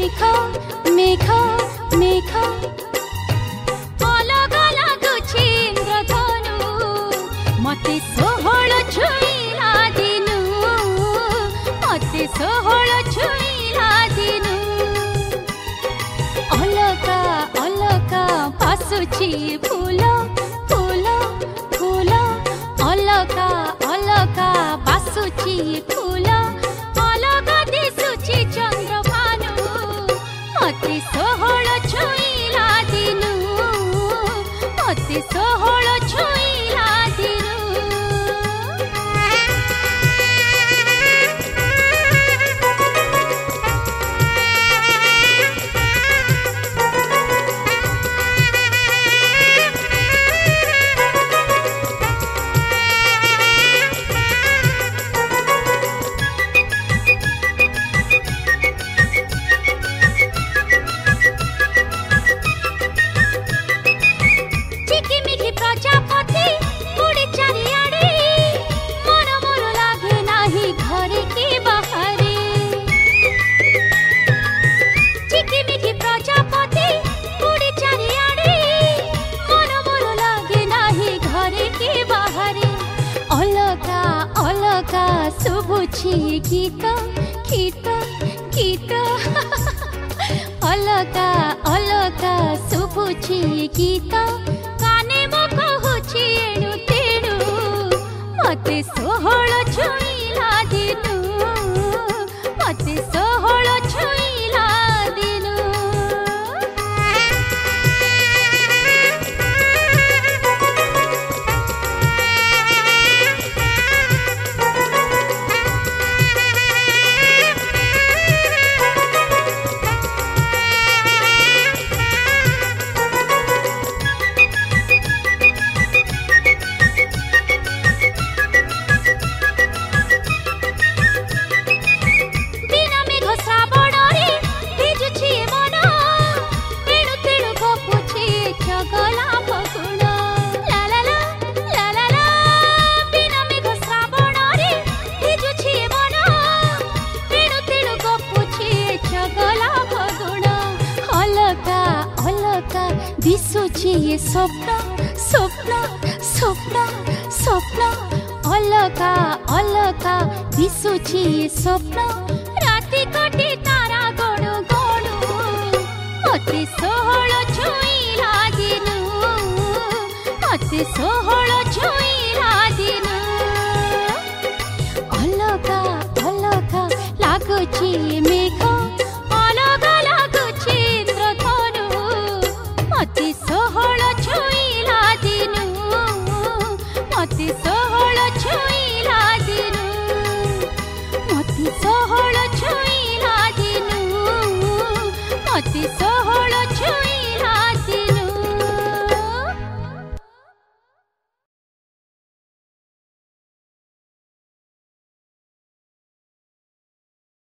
मेघ मेघ मेघ अलग लागुछि इंद्रधनु मते सोहळ छुईला दिनु मते सोहळ छुईला दिनु अलका अलका पासुछि फूल फूल फूल अलका अलका पासुछि फूल अलका दिसुछि चंद्रभानु मते सोहळ छुईला दिनु मते सोहळ छुईला दिनु शुभुछि गीत गीत गीत अलका अलका शुभुछि गीत काने मो कहूछि एणु तेणु मते सोहळ छुईला दिनु मते सोहळ छुईला दिनु दिसुछि ये स्वप्न स्वप्न स्वप्न स्वप्न अलका अलका दिसुछि ये स्वप्न राति कटे तारा गणु गणु मते सोहळ छुईला दिनु मते सोहळ छुईला दिनु अलका अलका लागुछि मेघ अलग लागुछि इंद्रधनु मते सोहळ छुईला दिनु मते सोहळ छुईला दिनु मते सोहळ छुईला दिनु मते सोहळ छुई